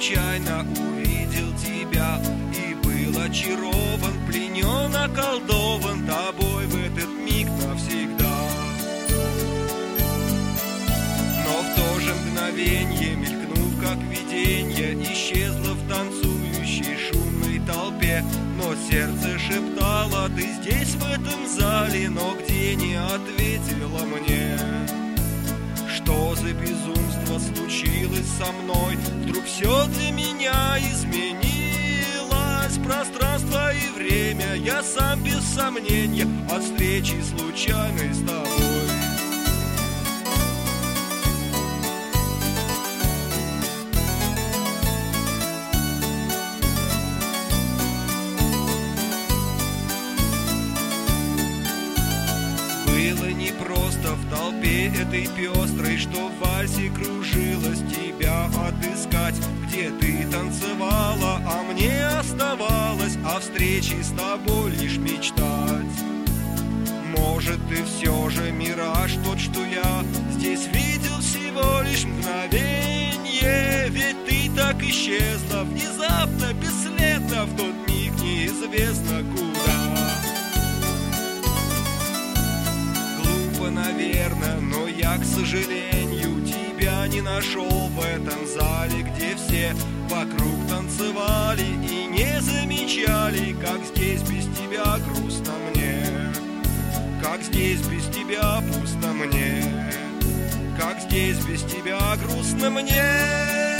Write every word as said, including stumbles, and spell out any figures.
случайно увидел тебя и был очарован, пленен, околдован тобой в этот миг навсегда. Но в то же мгновенье, мелькнув как виденье, исчезла в танцующей шумной толпе. Но сердце шептало: ты здесь, в этом зале, но где не ответила мне. Что за безумство случилось со мной? Вдруг все для меня изменилось. Пространство и время, я сам без сомнения от встречи случайной с тобой. Было непросто в толпе этой пестрой, что в вальсе кружилась, тебя отыскать. Где ты танцевала, а мне оставалось о встрече с тобой лишь мечтать. Может, ты все же мираж тот, что я здесь видел всего лишь мгновенье. Ведь ты так исчезла внезапно, бесследно, в тот миг неизвестно куда. Наверное, но я, к сожалению, тебя не нашел в этом зале, где все вокруг танцевали и не замечали, как здесь без тебя грустно мне, как здесь без тебя пусто мне, как здесь без тебя грустно мне.